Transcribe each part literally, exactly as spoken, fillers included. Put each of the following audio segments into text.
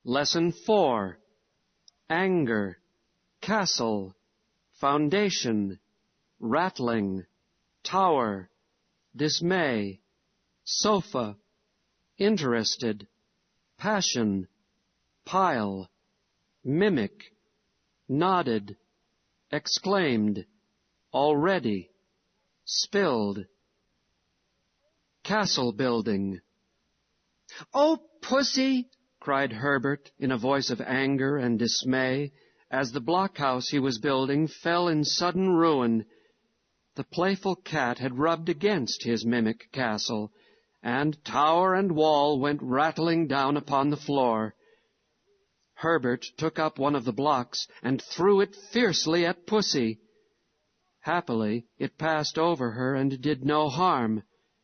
Lesson four. Anger, castle, foundation, rattling, tower, dismay, sofa, interested, passion, pile, mimic, nodded, exclaimed, already, spilled. Castle building. "Oh, Pussy!" cried Herbert in a voice of anger and dismay, as the blockhouse he was building fell in sudden ruin. The playful cat had rubbed against his mimic castle, and tower and wall went rattling down upon the floor. Herbert took up one of the blocks and threw it fiercely at Pussy. Happily, it passed over her and did no harm.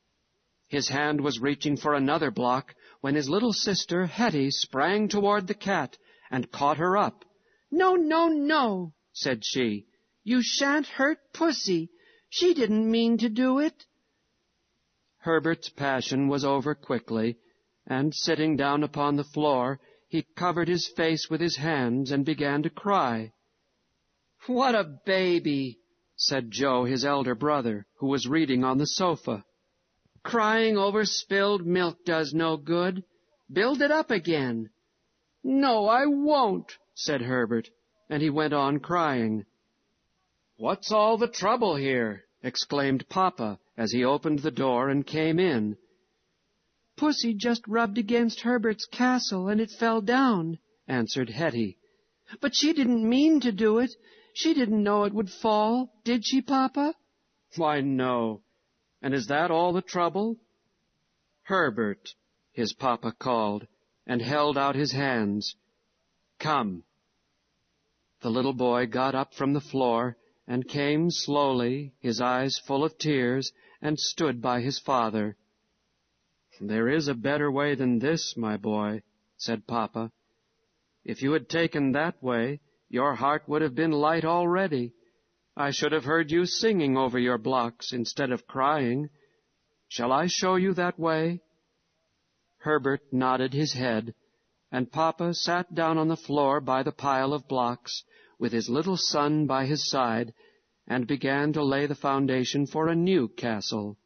His hand was reaching for another block when his little sister Hetty sprang toward the cat and caught her up. "No, no, no," said she. "You shan't hurt Pussy. She didn't mean to do it." Herbert's passion was over quickly, and sitting down upon the floor, he covered his face with his hands and began to cry. "What a baby," said Joe, his elder brother, who was reading on the sofa. "Crying over spilled milk does no good. Build it up again." "No, I won't," said Herbert, and he went on crying. "What's all the trouble here?" exclaimed Papa as he opened the door and came in. "Pussy just rubbed against Herbert's castle and it fell down," answered Hetty. "But she didn't mean to do it. She didn't know it would fall, did she, Papa?" "Why, no. And is that all the trouble?" "Herbert," his papa called, and held out his hands. "Come." The little boy got up from the floor and came slowly, his eyes full of tears, and stood by his father. "There is a better way than this, my boy," said Papa. "If you had taken that way, your heart would have been light already. I should have heard you singing over your blocks instead of crying. Shall I show you that way?" Herbert nodded his head, and Papa sat down on the floor by the pile of blocks, with his little son by his side, and began to lay the foundation for a new castle.